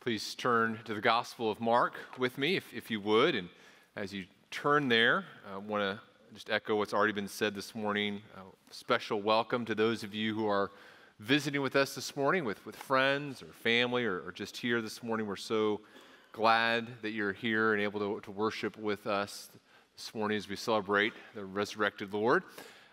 Please turn to the Gospel of Mark with me, if you would. And as you turn there, I want to just echo what's already been said this morning. A special welcome to those of you who are visiting with us this morning with friends or family or just here this morning. We're so glad that you're here and able to worship with us this morning as we celebrate the resurrected Lord.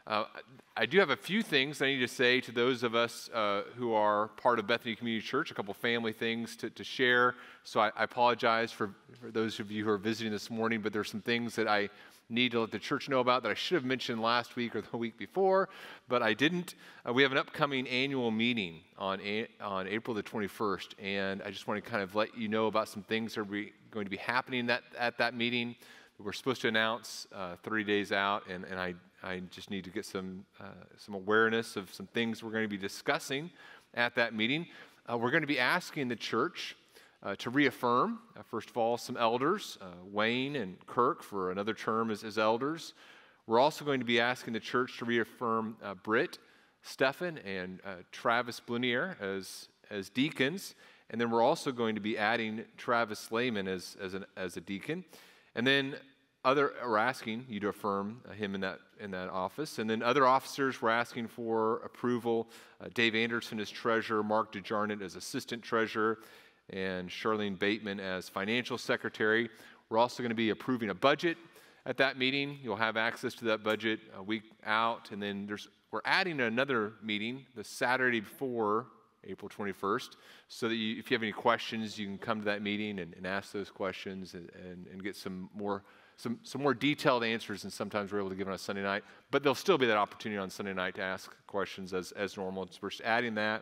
I do have a few things I need to say to those of us who are part of Bethany Community Church, a couple family things to share. So I apologize for those of you who are visiting this morning, but there's some things that I need to let the church know about that I should have mentioned last week or the week before, but I didn't. We have an upcoming annual meeting on April the 21st, and I just want to kind of let you know about some things that are going to be happening at that meeting. We're supposed to announce 30 days out, and I just need to get some awareness of some things we're going to be discussing at that meeting. We're going to be asking the church to reaffirm, first of all, some elders, Wayne and Kirk for another term as elders. We're also going to be asking the church to reaffirm Britt, Stefan, and Travis Blunier as deacons. And then we're also going to be adding Travis Lehman as a deacon. And then we're asking you to affirm him in that office. And then other officers, we're asking for approval. Dave Anderson as treasurer, Mark DeJarnett as assistant treasurer, and Charlene Bateman as financial secretary. We're also going to be approving a budget at that meeting. You'll have access to that budget a week out. And then we're adding another meeting the Saturday before April 21st, so that if you have any questions, you can come to that meeting and ask those questions and get some more detailed answers than sometimes we're able to give on a Sunday night. But there'll still be that opportunity on Sunday night to ask questions as normal. So we're just adding that.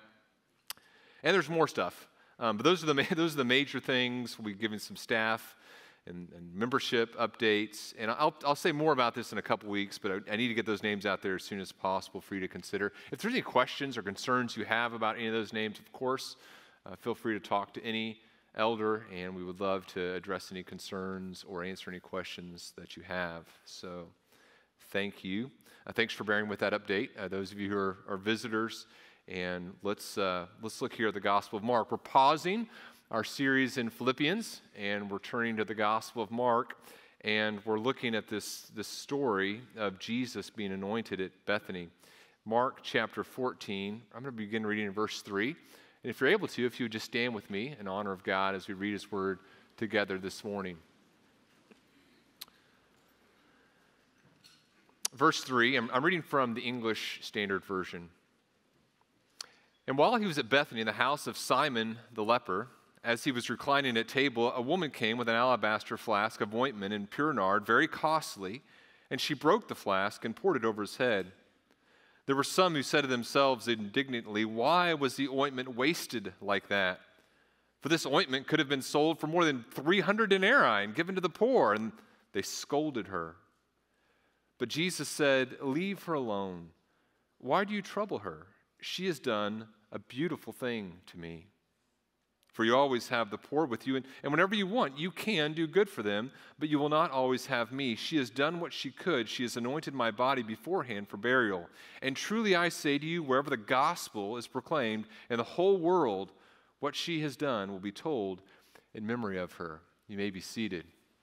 And there's more stuff. But those are the major things. We'll be giving some staff and membership updates. And I'll say more about this in a couple weeks, but I need to get those names out there as soon as possible for you to consider. If there's any questions or concerns you have about any of those names, of course, feel free to talk to any elder, and we would love to address any concerns or answer any questions that you have. So thank you. Thanks for bearing with that update, those of you who are visitors. And let's look here at the Gospel of Mark. We're pausing our series in Philippians, and we're turning to the Gospel of Mark, and we're looking at this story of Jesus being anointed at Bethany. Mark chapter 14, I'm going to begin reading in verse 3. And if you're able to, if you would just stand with me in honor of God as we read His Word together this morning. Verse 3, I'm reading from the English Standard Version. And while he was at Bethany in the house of Simon the leper, as he was reclining at table, a woman came with an alabaster flask of ointment and pure nard, very costly, and she broke the flask and poured it over his head. There were some who said to themselves indignantly, "Why was the ointment wasted like that? For this ointment could have been sold for more than 300 denarii and given to the poor." And they scolded her. But Jesus said, "Leave her alone. Why do you trouble her? She has done a beautiful thing to me. For you always have the poor with you, and whenever you want, you can do good for them, but you will not always have me. She has done what she could. She has anointed my body beforehand for burial. And truly I say to you, wherever the gospel is proclaimed in the whole world, what she has done will be told in memory of her." You may be seated.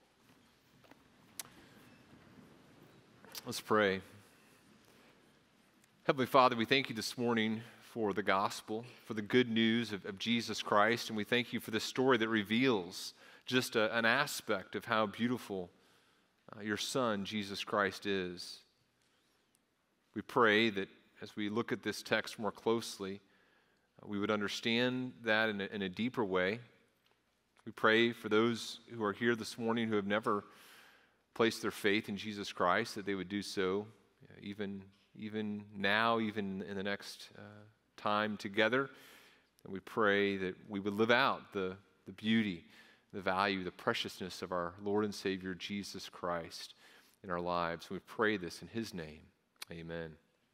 Let's pray. Heavenly Father, we thank you this morning for the gospel, for the good news of Jesus Christ, and we thank you for this story that reveals just an aspect of how beautiful your Son, Jesus Christ, is. We pray that as we look at this text more closely, we would understand that in a deeper way. We pray for those who are here this morning who have never placed their faith in Jesus Christ, that they would do so even now, even in the next time together. And we pray that we would live out the beauty, the value, the preciousness of our Lord and Savior Jesus Christ in our lives. We pray this in His name. Amen.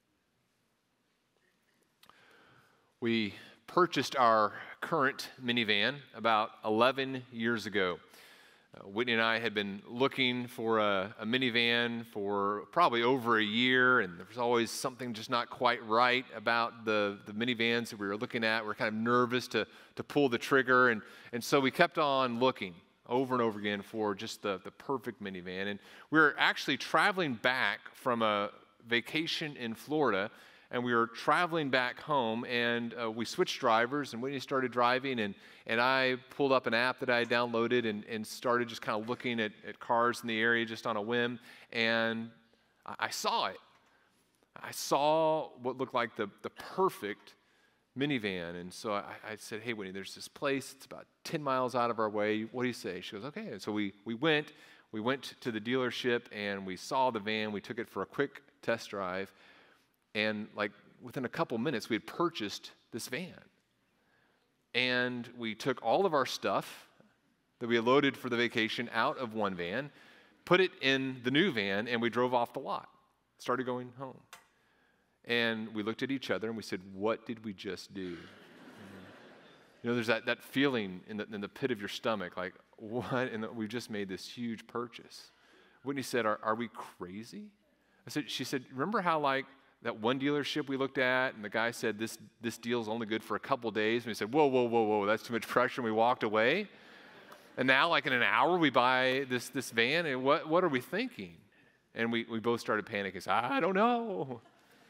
We purchased our current minivan about 11 years ago. Whitney and I had been looking for a minivan for probably over a year, and there was always something just not quite right about the minivans that we were looking at. We were kind of nervous to pull the trigger, and so we kept on looking over and over again for just the perfect minivan. And we were actually traveling back from a vacation in Florida, and we were traveling back home, and we switched drivers, and Whitney started driving, and I pulled up an app that I had downloaded and started just kind of looking at cars in the area just on a whim, and I saw it. I saw what looked like the perfect minivan, and so I said, hey, Whitney, there's this place. It's about 10 miles out of our way. What do you say? She goes, okay. And so we went to the dealership, and we saw the van. We took it for a quick test drive. And like within a couple minutes, we had purchased this van. And we took all of our stuff that we had loaded for the vacation out of one van, put it in the new van, and we drove off the lot, started going home. And we looked at each other and we said, what did we just do? You know, there's that feeling in the pit of your stomach, like, what? And we just made this huge purchase. Whitney said, are we crazy? She said, remember how like that one dealership we looked at, and the guy said this deal's only good for a couple days, and we said, whoa, that's too much pressure, and we walked away. And now, like in an hour, we buy this van, and what are we thinking? And we both started panicking. So, I don't know.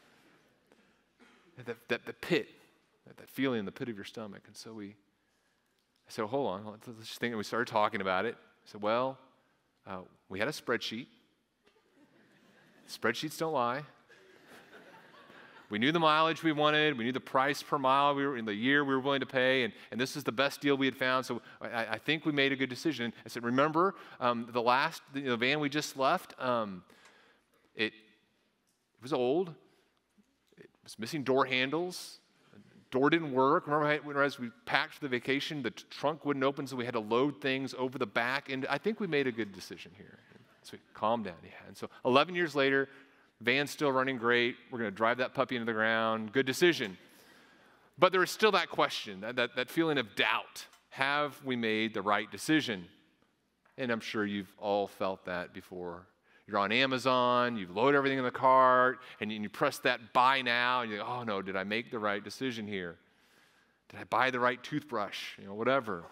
The pit, that feeling in the pit of your stomach. And so I said, hold on, let's just think. And we started talking about it. I said, well, we had a spreadsheet. Spreadsheets don't lie. We knew the mileage we wanted. We knew the price per mile in the year we were willing to pay, and this is the best deal we had found. So I think we made a good decision. I said, remember the van we just left? It was old. It was missing door handles. The door didn't work. Remember as we packed for the vacation, the trunk wouldn't open, so we had to load things over the back. And I think we made a good decision here. So calm down. Yeah. And so 11 years later, van's still running great. We're going to drive that puppy into the ground. Good decision. But there is still that question, that feeling of doubt. Have we made the right decision? And I'm sure you've all felt that before. You're on Amazon, you've loaded everything in the cart, and you press that buy now, and you go, oh no, did I make the right decision here? Did I buy the right toothbrush? Whatever.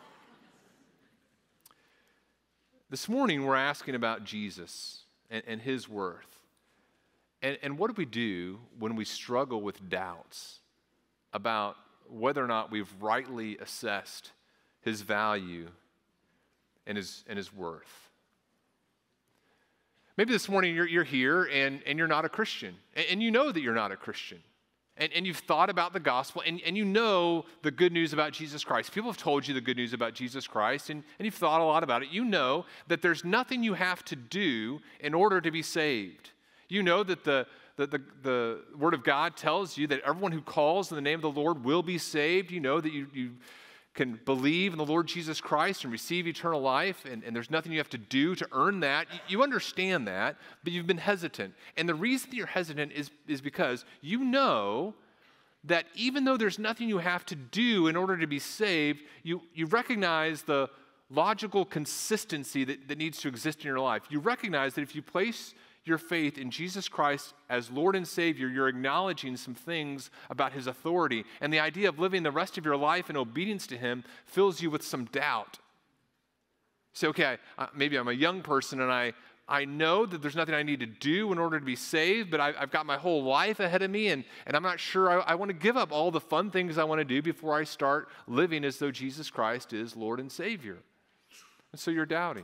This morning, we're asking about Jesus and his worth. And what do we do when we struggle with doubts about whether or not we've rightly assessed his value and his worth? Maybe this morning you're here and you're not a Christian, and you know that you're not a Christian. And you've thought about the gospel, and you know the good news about Jesus Christ. People have told you the good news about Jesus Christ, and you've thought a lot about it. You know that there's nothing you have to do in order to be saved. You know that the Word of God tells you that everyone who calls in the name of the Lord will be saved. You know that you can believe in the Lord Jesus Christ and receive eternal life, and there's nothing you have to do to earn that. You understand that, but you've been hesitant. And the reason that you're hesitant is because you know that even though there's nothing you have to do in order to be saved, you recognize the logical consistency that needs to exist in your life. You recognize that if you place your faith in Jesus Christ as Lord and Savior, you're acknowledging some things about his authority. And the idea of living the rest of your life in obedience to him fills you with some doubt. Say, okay, maybe I'm a young person and I know that there's nothing I need to do in order to be saved, but I've got my whole life ahead of me, and I'm not sure I want to give up all the fun things I want to do before I start living as though Jesus Christ is Lord and Savior. And so you're doubting.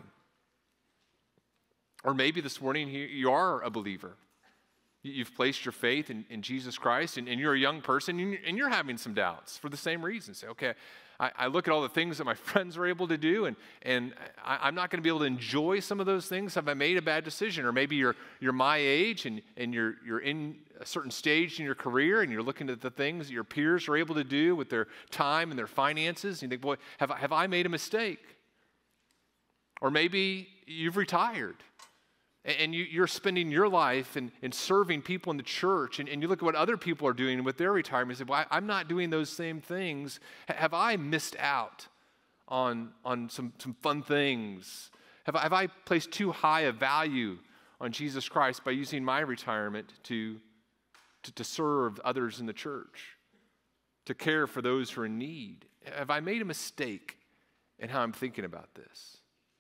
Or maybe this morning you are a believer. You've placed your faith in Jesus Christ, and you're a young person, and you're having some doubts for the same reason. Say, okay, I look at all the things that my friends are able to do, and I'm not going to be able to enjoy some of those things. Have I made a bad decision? Or maybe you're my age, and you're in a certain stage in your career, and you're looking at the things that your peers are able to do with their time and their finances, and you think, boy, have I made a mistake? Or maybe you've retired, and you're spending your life in serving people in the church, and you look at what other people are doing with their retirement, and say, well, I'm not doing those same things. Have I missed out on some fun things? Have I placed too high a value on Jesus Christ by using my retirement to serve others in the church, to care for those who are in need? Have I made a mistake in how I'm thinking about this?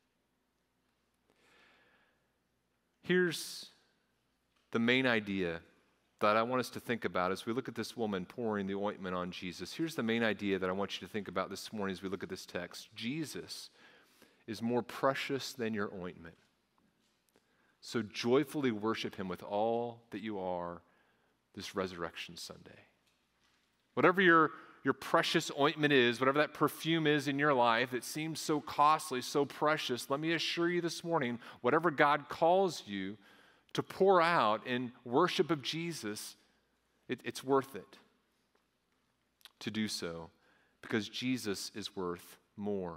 Here's the main idea that I want us to think about as we look at this woman pouring the ointment on Jesus. Here's the main idea that I want you to think about this morning as we look at this text. Jesus is more precious than your ointment. So joyfully worship him with all that you are this Resurrection Sunday. Whatever your precious ointment is, whatever that perfume is in your life that seems so costly, so precious, let me assure you this morning, whatever God calls you to pour out in worship of Jesus, it's worth it to do so because Jesus is worth more.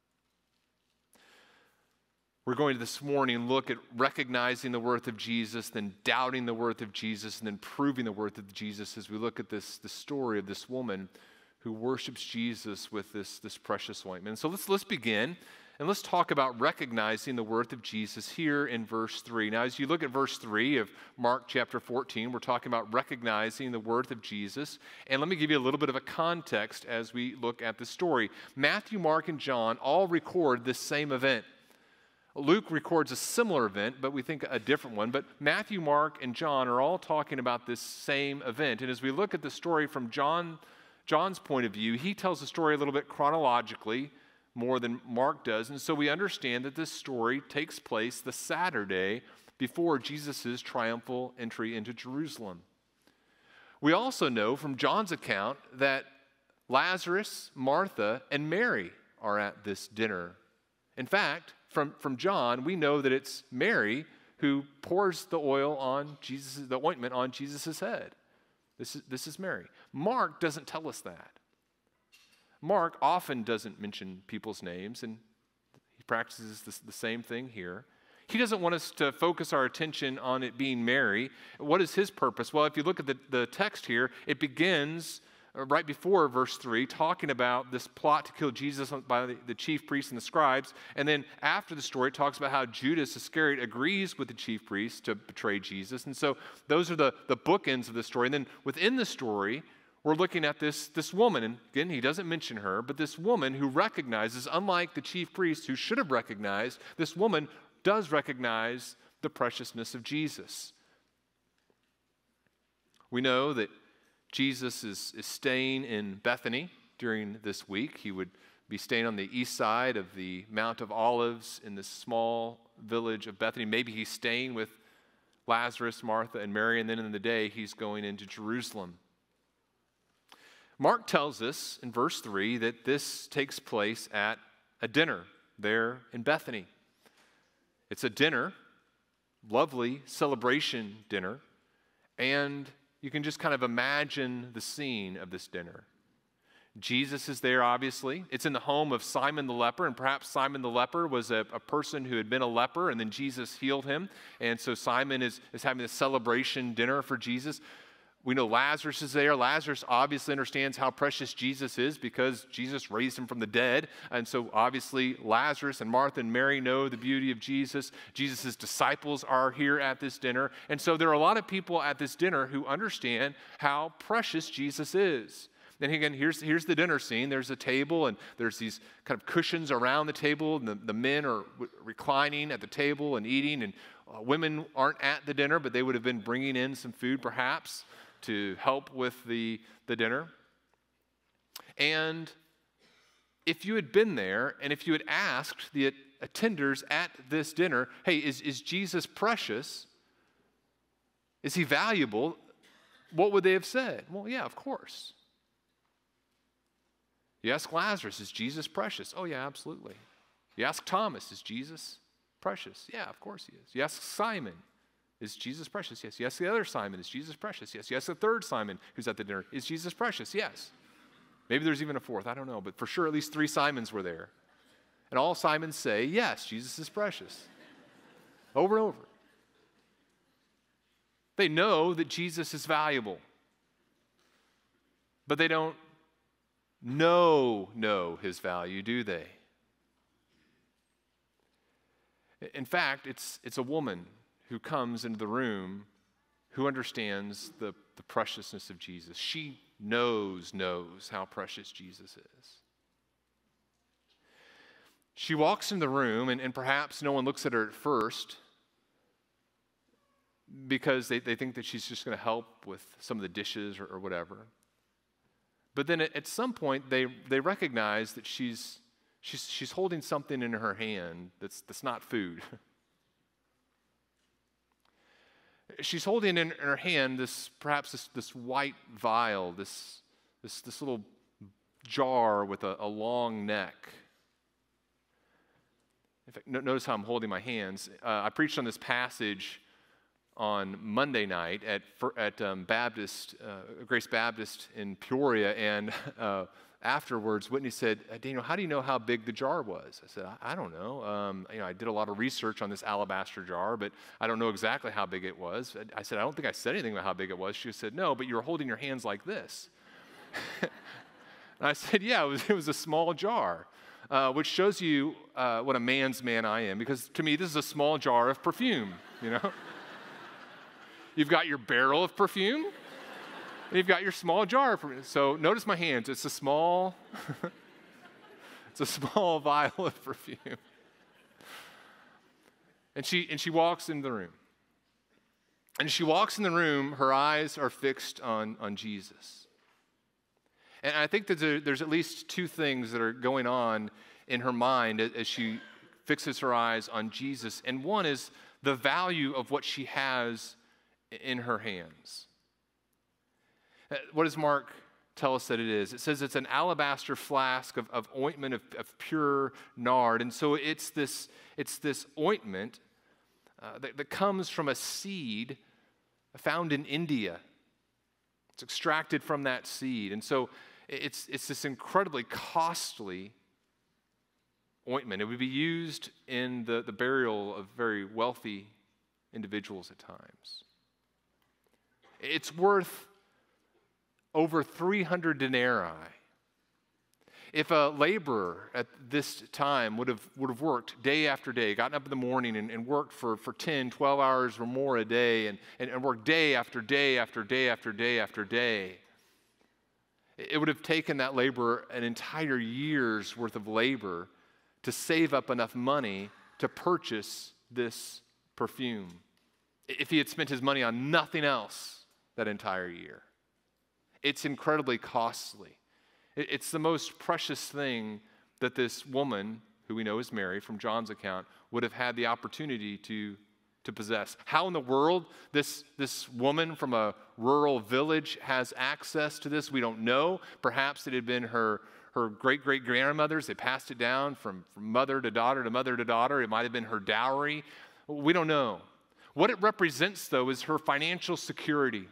We're going to this morning look at recognizing the worth of Jesus, then doubting the worth of Jesus, and then proving the worth of Jesus as we look at the story of this woman who worships Jesus with this precious ointment. So let's begin. And let's talk about recognizing the worth of Jesus here in verse 3. Now, as you look at verse 3 of Mark chapter 14, we're talking about recognizing the worth of Jesus. And let me give you a little bit of a context as we look at the story. Matthew, Mark, and John all record this same event. Luke records a similar event, but we think a different one. But Matthew, Mark, and John are all talking about this same event. And as we look at the story from John's point of view, he tells the story a little bit chronologically, more than Mark does. And so we understand that this story takes place the Saturday before Jesus' triumphal entry into Jerusalem. We also know from John's account that Lazarus, Martha, and Mary are at this dinner. In fact, from John, we know that it's Mary who pours the ointment on Jesus' head. This is Mary. Mark doesn't tell us that. Mark often doesn't mention people's names, and he practices the same thing here. He doesn't want us to focus our attention on it being Mary. What is his purpose? Well, if you look at the text here, it begins right before verse 3, talking about this plot to kill Jesus by the chief priests and the scribes. And then after the story, it talks about how Judas Iscariot agrees with the chief priests to betray Jesus. And so those are the bookends of the story. And then within the story, we're looking at this woman, and again, he doesn't mention her, but this woman who recognizes, unlike the chief priests who should have recognized, this woman does recognize the preciousness of Jesus. We know that Jesus is staying in Bethany during this week. He would be staying on the east side of the Mount of Olives in this small village of Bethany. Maybe he's staying with Lazarus, Martha, and Mary, and then in the day he's going into Jerusalem. Mark tells us in verse 3 that this takes place at a dinner there in Bethany. It's a dinner, lovely celebration dinner, and you can just kind of imagine the scene of this dinner. Jesus is there, obviously. It's in the home of Simon the leper, and perhaps Simon the leper was a person who had been a leper, and then Jesus healed him. And so Simon is having a celebration dinner for Jesus. We know Lazarus is there. Lazarus obviously understands how precious Jesus is because Jesus raised him from the dead. And so obviously Lazarus and Martha and Mary know the beauty of Jesus. Jesus' disciples are here at this dinner. And so there are a lot of people at this dinner who understand how precious Jesus is. And again, here's the dinner scene. There's a table, and there's these kind of cushions around the table, and the men are reclining at the table and eating, and women aren't at the dinner, but they would have been bringing in some food perhaps to help with the dinner. And if you had been there, and if you had asked the attenders at this dinner, hey, is Jesus precious? Is he valuable? What would they have said? Well, yeah, of course. You ask Lazarus, is Jesus precious? Oh, yeah, absolutely. You ask Thomas, is Jesus precious? Yeah, of course he is. You ask Simon, is Jesus precious? Yes. You ask the other Simon, is Jesus precious? Yes. You ask the third Simon who's at the dinner, is Jesus precious? Yes. Maybe there's even a fourth, I don't know, but for sure at least 3 Simons were there. And all Simons say, yes, Jesus is precious. Over and over. They know that Jesus is valuable, but they don't know his value, do they? In fact, it's a woman who comes into the room who understands the preciousness of Jesus. She knows how precious Jesus is. She walks in the room, and perhaps no one looks at her at first because they think that she's just going to help with some of the dishes or whatever. But then at some point, they recognize that she's holding something in her hand that's not food. She's holding in her hand this white vial, this little jar with a long neck. In fact, notice how I'm holding my hands. I preached on this passage on Monday night at Grace Baptist in Peoria, and afterwards, Whitney said, "Daniel, how do you know how big the jar was?" I said, "I don't know. I did a lot of research on this alabaster jar, but I don't know exactly how big it was." I said, "I don't think I said anything about how big it was." She said, "No, but you were holding your hands like this." And I said, "Yeah, it was a small jar." Which shows you what a man's man I am, because to me, this is a small jar of perfume, You've got your barrel of perfume, and you've got your small jar of perfume. So notice my hands. It's a small vial of perfume. And she walks into the room. And as she walks in the room, her eyes are fixed on Jesus. And I think that there's at least two things that are going on in her mind as she fixes her eyes on Jesus. And one is the value of what she has in her hands. What does Mark tell us that it is? It says it's an alabaster flask of ointment of pure nard. And so it's this ointment that comes from a seed found in India. It's extracted from that seed. And so it's this incredibly costly ointment. It would be used in the burial of very wealthy individuals at times. It's worth over 300 denarii. If a laborer at this time would have worked day after day, gotten up in the morning and worked for 10, 12 hours or more a day, and worked day after day after day after day after day, it would have taken that laborer an entire year's worth of labor to save up enough money to purchase this perfume, if he had spent his money on nothing else that entire year. It's incredibly costly. It's the most precious thing that this woman, who we know is Mary from John's account, would have had the opportunity to possess. How in the world this woman from a rural village has access to this, we don't know. Perhaps it had been her great-great-grandmothers. They passed it down from mother to daughter to mother to daughter. It might have been her dowry. We don't know. What it represents, though, is her financial security.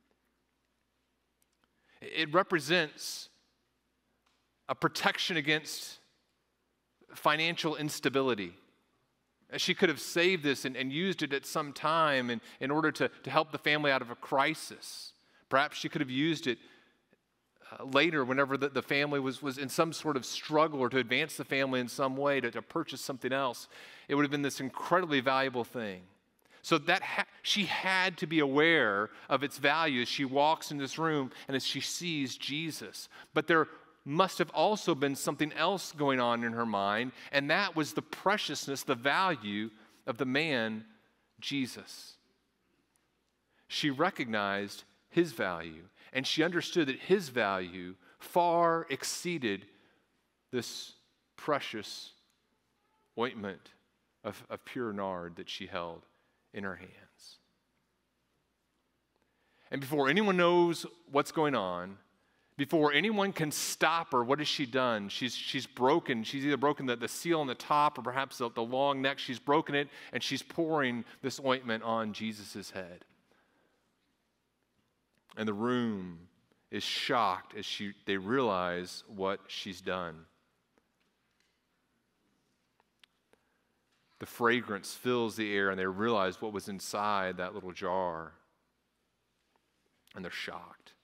It represents a protection against financial instability. She could have saved this and used it at some time in order to help the family out of a crisis. Perhaps she could have used it later whenever the family was in some sort of struggle, or to advance the family in some way, to purchase something else. It would have been this incredibly valuable thing. So that she had to be aware of its value as she walks in this room and as she sees Jesus. But there must have also been something else going on in her mind, and that was the preciousness, the value of the man, Jesus. She recognized his value, and she understood that his value far exceeded this precious ointment of pure nard that she held in her hands. And before anyone knows what's going on, before anyone can stop her, what has she done? She's broken. She's either broken the seal on the top, or perhaps the long neck. She's broken it, and she's pouring this ointment on Jesus' head. And the room is shocked as they realize what she's done. The fragrance fills the air, and they realize what was inside that little jar. And they're shocked.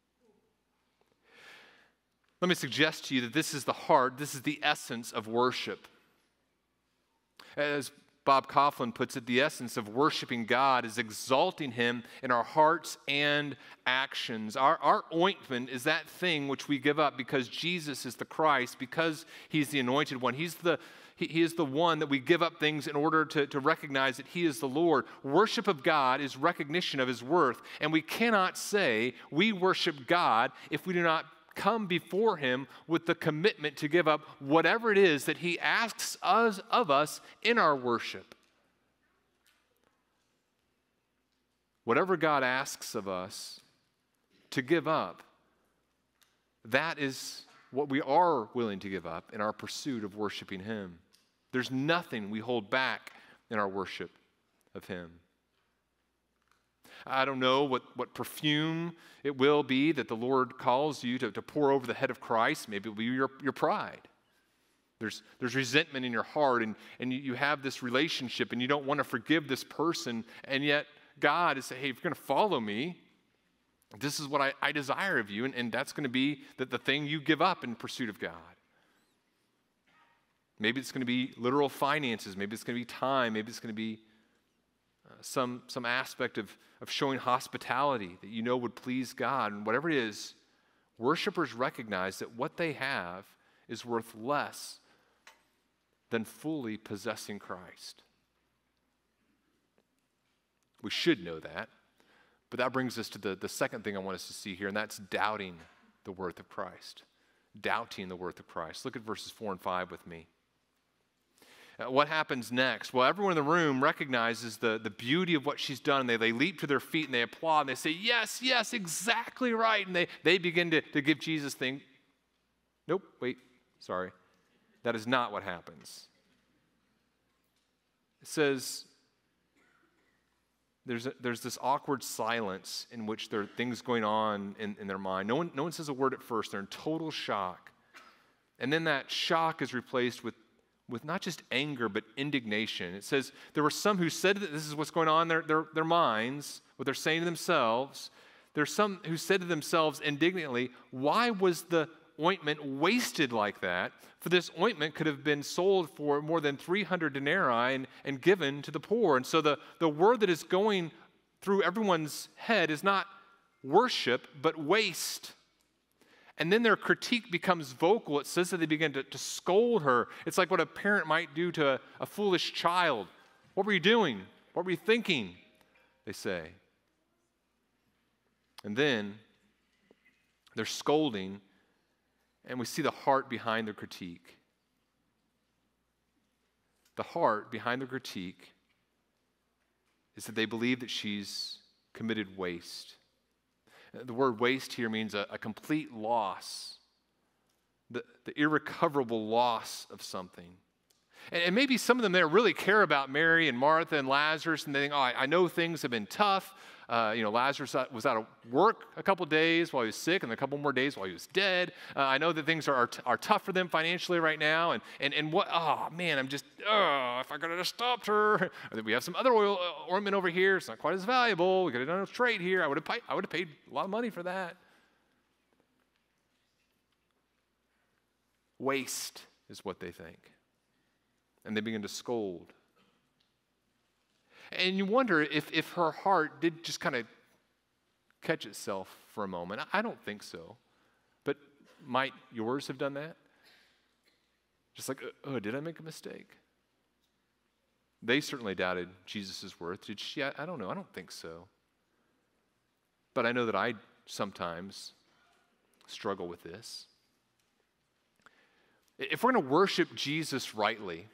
Let me suggest to you that this is the heart, this is the essence of worship. As Bob Coughlin puts it, the essence of worshiping God is exalting him in our hearts and actions. Our ointment is that thing which we give up because Jesus is the Christ, because he's the anointed one. He is the one that we give up things in order to recognize that he is the Lord. Worship of God is recognition of his worth, and we cannot say we worship God if we do not come before him with the commitment to give up whatever it is that he asks of us in our worship. Whatever God asks of us to give up, that is what we are willing to give up in our pursuit of worshiping him. There's nothing we hold back in our worship of him. I don't know what perfume it will be that the Lord calls you to pour over the head of Christ. Maybe it will be your pride. There's resentment in your heart, and you have this relationship, and you don't want to forgive this person, and yet God is saying, hey, if you're going to follow me, this is what I desire of you, and that's going to be the thing you give up in pursuit of God. Maybe it's going to be literal finances. Maybe it's going to be time. Maybe it's going to be some aspect of showing hospitality that you know would please God. And whatever it is, worshipers recognize that what they have is worth less than fully possessing Christ. We should know that. But that brings us to the second thing I want us to see here, and that's doubting the worth of Christ. Doubting the worth of Christ. Look at verses 4 and 5 with me. What happens next? Well, everyone in the room recognizes the beauty of what she's done. They leap to their feet and they applaud and they say, yes, yes, exactly right. And they begin to give Jesus things. Nope, wait, sorry. That is not what happens. It says there's this awkward silence in which there are things going on in their mind. No one says a word at first. They're in total shock. And then that shock is replaced with not just anger, but indignation. It says, there were some who said that this is what's going on in their minds, what they're saying to themselves. There's some who said to themselves indignantly, why was the ointment wasted like that? For this ointment could have been sold for more than 300 denarii and given to the poor. And so the word that is going through everyone's head is not worship, but waste. And then their critique becomes vocal. It says that they begin to scold her. It's like what a parent might do to a foolish child. What were you doing? What were you thinking? They say. And then they're scolding, and we see the heart behind their critique. The heart behind their critique is that they believe that she's committed waste. The word waste here means a complete loss, the irrecoverable loss of something. And maybe some of them there really care about Mary and Martha and Lazarus, and they think, oh, I know things have been tough. Lazarus was out of work a couple days while he was sick, and a couple more days while he was dead. I know that things are tough for them financially right now, and what? Oh man, if I could have just stopped her. We have some other ointment over here. It's not quite as valuable. We could have done a trade here. I would have paid a lot of money for that. Waste is what they think, and they begin to scold. And you wonder if her heart did just kind of catch itself for a moment. I don't think so. But might yours have done that? Just like, did I make a mistake? They certainly doubted Jesus' worth. Did she? I don't know. I don't think so. But I know that I sometimes struggle with this. If we're going to worship Jesus rightly,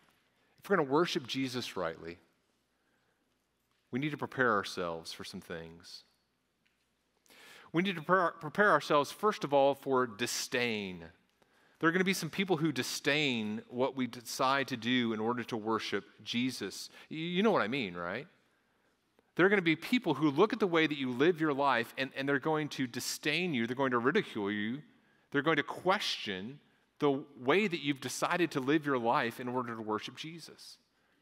we need to prepare ourselves for some things. We need to prepare ourselves, first of all, for disdain. There are going to be some people who disdain what we decide to do in order to worship Jesus. You know what I mean, right? There are going to be people who look at the way that you live your life, and they're going to disdain you. They're going to ridicule you. They're going to question the way that you've decided to live your life in order to worship Jesus.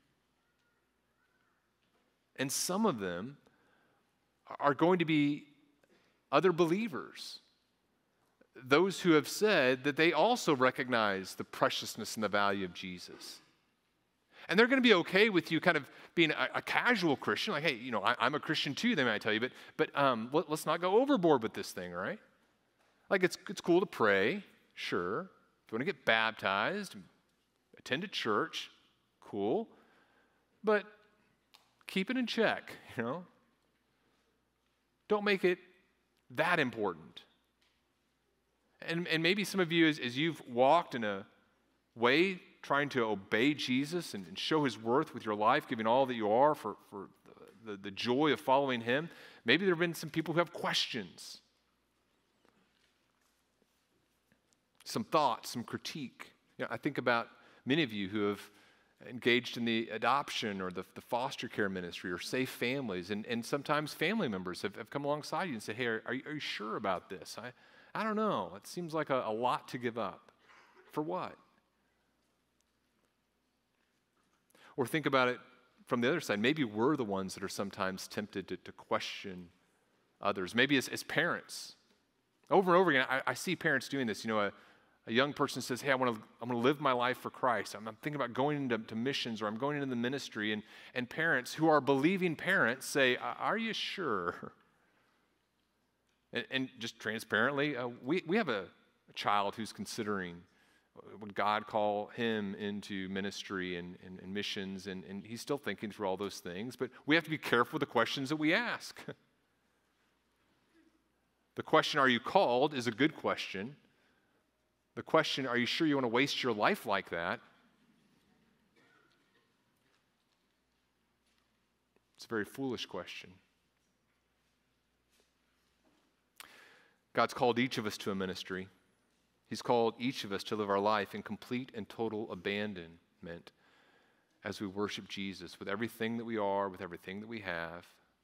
And some of them are going to be other believers, those who have said that they also recognize the preciousness and the value of Jesus. And they're going to be okay with you kind of being a casual Christian, like, hey, I'm a Christian too, they might tell you, but let's not go overboard with this thing, right? Like, it's cool to pray, sure. If you want to get baptized, attend a church, cool. But keep it in check, Don't make it that important. And maybe some of you, as you've walked in a way trying to obey Jesus and show his worth with your life, giving all that you are for the joy of following him, maybe there have been some people who have questions, some thoughts, some critique. I think about many of you who have engaged in the adoption or the foster care ministry or safe families, and sometimes family members have come alongside you and say, hey, are you sure about this? I don't know. It seems like a lot to give up. For what? Or think about it from the other side. Maybe we're the ones that are sometimes tempted to question others. Maybe as parents. Over and over again, I see parents doing this. A young person says, hey, I'm going to live my life for Christ. I'm thinking about going into missions, or I'm going into the ministry. And parents who are believing parents say, are you sure? And just transparently, we have a child who's considering, would God call him into ministry and missions, and he's still thinking through all those things. But we have to be careful with the questions that we ask. The question, are you called, is a good question. The question, are you sure you want to waste your life like that? It's a very foolish question. God's called each of us to a ministry. He's called each of us to live our life in complete and total abandonment as we worship Jesus with everything that we are, with everything that we have.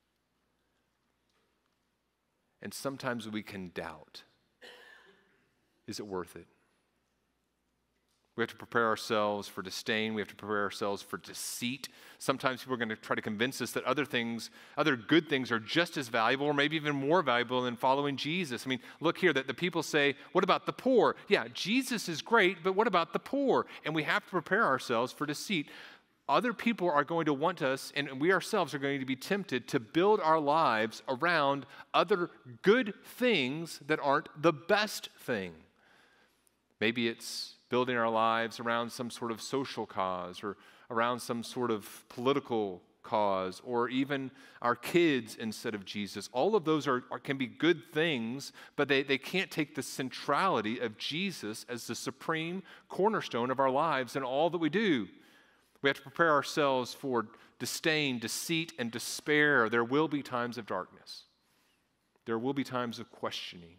And sometimes we can doubt, is it worth it? We have to prepare ourselves for disdain. We have to prepare ourselves for deceit. Sometimes people are going to try to convince us that other good things are just as valuable or maybe even more valuable than following Jesus. I mean, look here, that the people say, what about the poor? Yeah, Jesus is great, but what about the poor? And we have to prepare ourselves for deceit. Other people are going to want us, and we ourselves are going to be tempted to build our lives around other good things that aren't the best thing. Maybe it's building our lives around some sort of social cause or around some sort of political cause, or even our kids instead of Jesus. All of those can be good things, but they can't take the centrality of Jesus as the supreme cornerstone of our lives and all that we do. We have to prepare ourselves for disdain, deceit, and despair. There will be times of darkness. There will be times of questioning.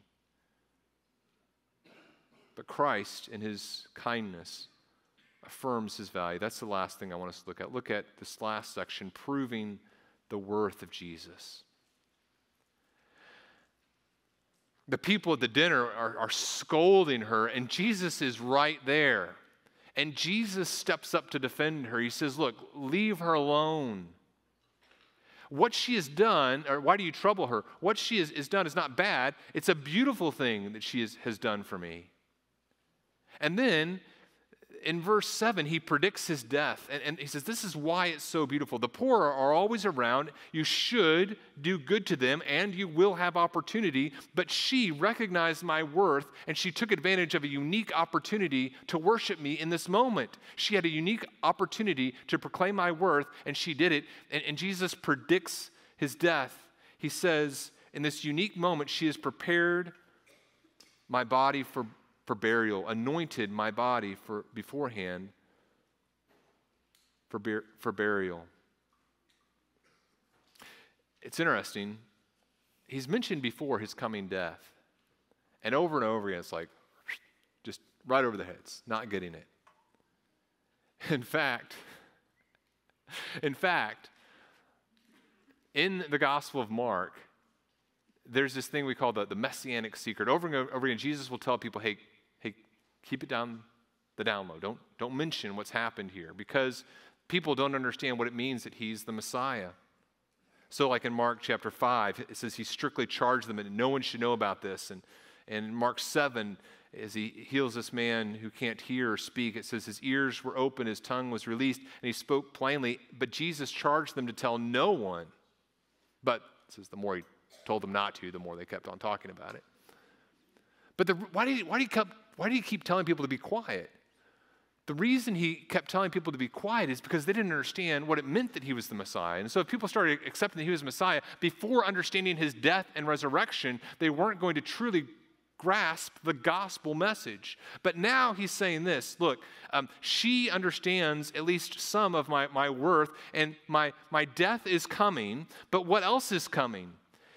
But Christ, in his kindness, affirms his value. That's the last thing I want us to look at. Look at this last section, proving the worth of Jesus. The people at the dinner are scolding her, and Jesus is right there. And Jesus steps up to defend her. He says, look, leave her alone. What she has done, or why do you trouble her? What she has done is not bad. It's a beautiful thing that she has done for me. And then in verse 7, he predicts his death. And he says, this is why it's so beautiful. The poor are always around. You should do good to them, and you will have opportunity. But she recognized my worth, and she took advantage of a unique opportunity to worship me in this moment. She had a unique opportunity to proclaim my worth, and she did it. And Jesus predicts his death. He says, in this unique moment, she has prepared my body for burial, anointed my body beforehand for burial. It's interesting. He's mentioned before his coming death. And over again, it's like, just right over the heads, not getting it. In fact, in the Gospel of Mark, there's this thing we call the messianic secret. Over and over again, Jesus will tell people, hey, keep it down the down low. Don't mention what's happened here, because people don't understand what it means that he's the Messiah. So like in Mark chapter 5, it says he strictly charged them and no one should know about this. And in Mark 7, as he heals this man who can't hear or speak. It says his ears were open, his tongue was released, and he spoke plainly. But Jesus charged them to tell no one. But it says the more he told them not to, the more they kept on talking about it. But why did he keep telling people to be quiet? The reason he kept telling people to be quiet is because they didn't understand what it meant that he was the Messiah. And so if people started accepting that he was Messiah, before understanding his death and resurrection, they weren't going to truly grasp the gospel message. But now he's saying this, look, she understands at least some of my worth, and my death is coming, but what else is coming?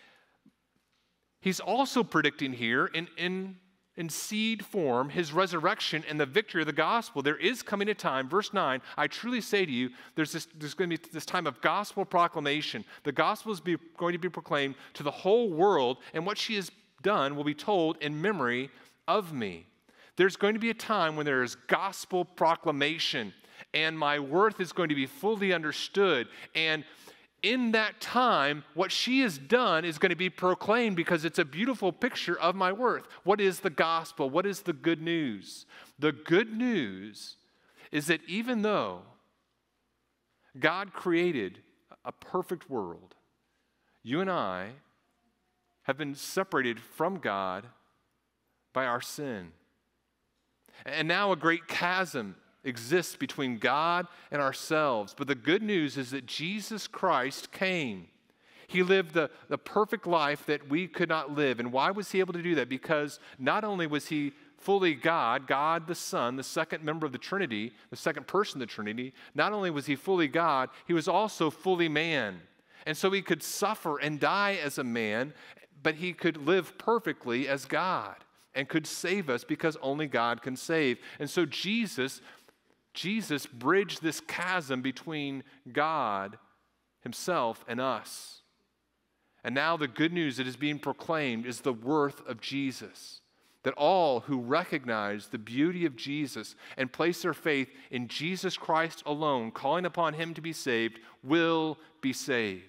He's also predicting here in seed form his resurrection and the victory of the gospel. There is coming a time, verse 9, I truly say to you, there's going to be this time of gospel proclamation. The gospel is going to be proclaimed to the whole world, and what she has done will be told in memory of me. There's going to be a time when there is gospel proclamation, and my worth is going to be fully understood. And in that time, what she has done is going to be proclaimed because it's a beautiful picture of my worth. What is the gospel? What is the good news? The good news is that even though God created a perfect world, you and I have been separated from God by our sin. And now a great chasm exists between God and ourselves. But the good news is that Jesus Christ came. He lived the perfect life that we could not live. And why was he able to do that? Because not only was he fully God, God the Son, the second member of the Trinity, the second person of the Trinity, not only was he fully God, he was also fully man. And so he could suffer and die as a man, but he could live perfectly as God and could save us because only God can save. And so Jesus bridged this chasm between God himself and us. And now the good news that is being proclaimed is the worth of Jesus. That all who recognize the beauty of Jesus and place their faith in Jesus Christ alone, calling upon him to be saved, will be saved.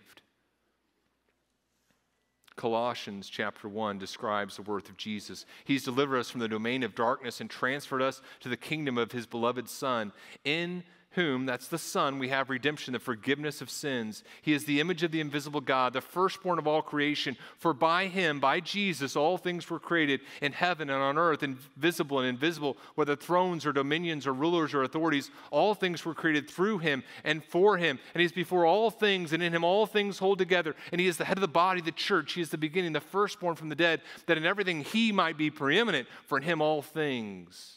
Colossians chapter 1 describes the worth of Jesus. He's delivered us from the domain of darkness and transferred us to the kingdom of his beloved Son, in whom, that's the Son, we have redemption, the forgiveness of sins. He is the image of the invisible God, the firstborn of all creation. For by him, by Jesus, all things were created in heaven and on earth, visible and invisible, whether thrones or dominions or rulers or authorities. All things were created through him and for him. And he's before all things, and in him all things hold together. And he is the head of the body, the church. He is the beginning, the firstborn from the dead, that in everything he might be preeminent. For in him all things,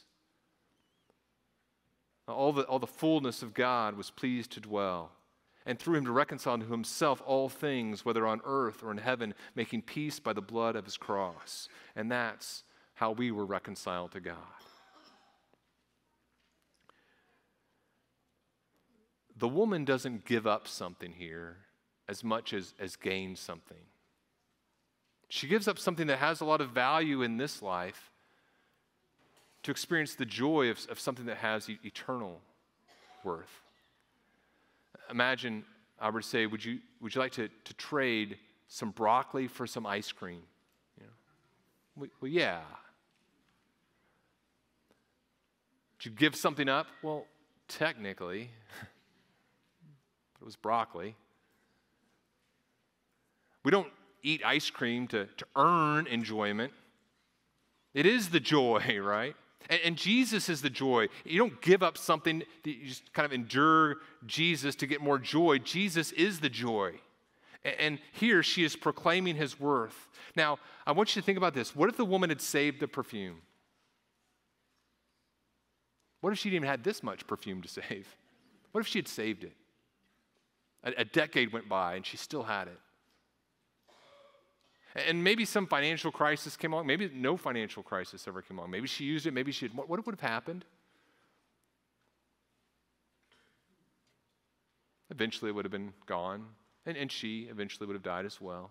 all the fullness of God was pleased to dwell, and through him to reconcile to himself all things, whether on earth or in heaven, making peace by the blood of his cross. And that's how we were reconciled to God. The woman doesn't give up something here as much as gain something. She gives up something that has a lot of value in this life to experience the joy of something that has eternal worth. Imagine I were to say, would you like to trade some broccoli for some ice cream? You know? Well, yeah. Would you give something up? Well, technically, it was broccoli. We don't eat ice cream to earn enjoyment. It is the joy, right? And Jesus is the joy. You don't give up something, you just kind of endure Jesus to get more joy. Jesus is the joy. And here she is proclaiming his worth. Now, I want you to think about this. What if the woman had saved the perfume? What if she didn't even had this much perfume to save? What if she had saved it? A decade went by and she still had it. And maybe some financial crisis came along. Maybe no financial crisis ever came along. Maybe she used it. Maybe she didn't. What would have happened? Eventually it would have been gone. And she eventually would have died as well.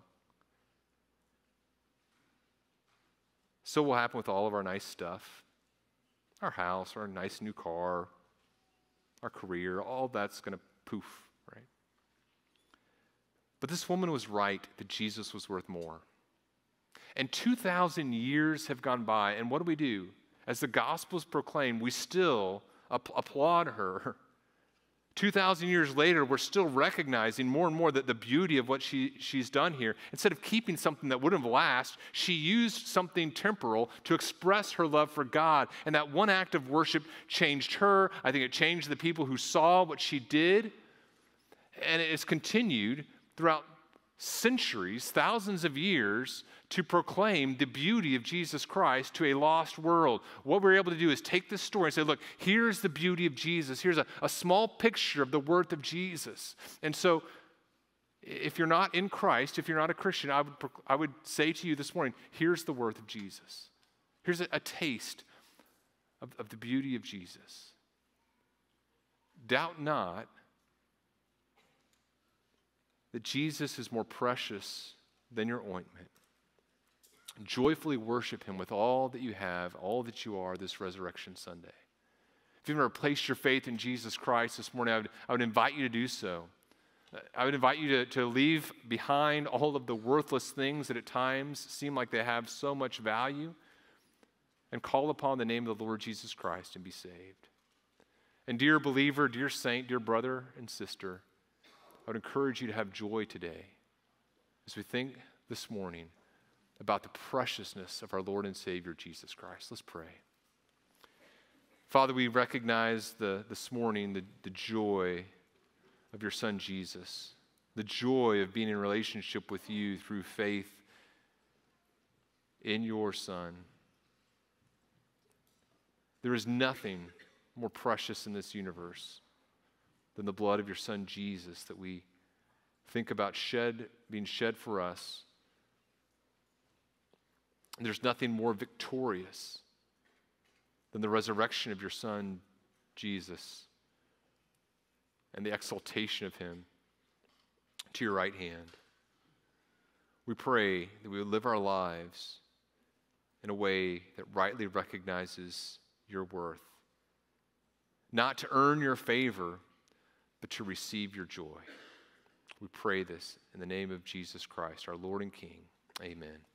So will happen with all of our nice stuff. Our house, our nice new car, our career, all that's going to poof, right? But this woman was right that Jesus was worth more. And 2,000 years have gone by, and what do? as the gospel is proclaimed, we still applaud her. 2,000 years later, we're still recognizing more and more that the beauty of what she's done here. Instead of keeping something that wouldn't last, she used something temporal to express her love for God. And that one act of worship changed her. I think it changed the people who saw what she did. And it has continued throughout centuries, thousands of years, to proclaim the beauty of Jesus Christ to a lost world. What we're able to do is take this story and say, look, here's the beauty of Jesus. Here's a small picture of the worth of Jesus. And so if you're not in Christ, if you're not a Christian, I would say to you this morning, here's the worth of Jesus. Here's a taste of the beauty of Jesus. Doubt not that Jesus is more precious than your ointment. Joyfully worship him with all that you have, all that you are this Resurrection Sunday. If you've never placed your faith in Jesus Christ this morning, I would invite you to do so. I would invite you to leave behind all of the worthless things that at times seem like they have so much value and call upon the name of the Lord Jesus Christ and be saved. And dear believer, dear saint, dear brother and sister, I would encourage you to have joy today as we think this morning about the preciousness of our Lord and Savior, Jesus Christ. Let's pray. Father, we recognize this morning the joy of your Son, Jesus, the joy of being in relationship with you through faith in your Son. There is nothing more precious in this universe than the blood of your Son, Jesus, that we think about being shed for us. And there's nothing more victorious than the resurrection of your Son, Jesus, and the exaltation of him to your right hand. We pray that we would live our lives in a way that rightly recognizes your worth, not to earn your favor, but to receive your joy. We pray this in the name of Jesus Christ, our Lord and King. Amen.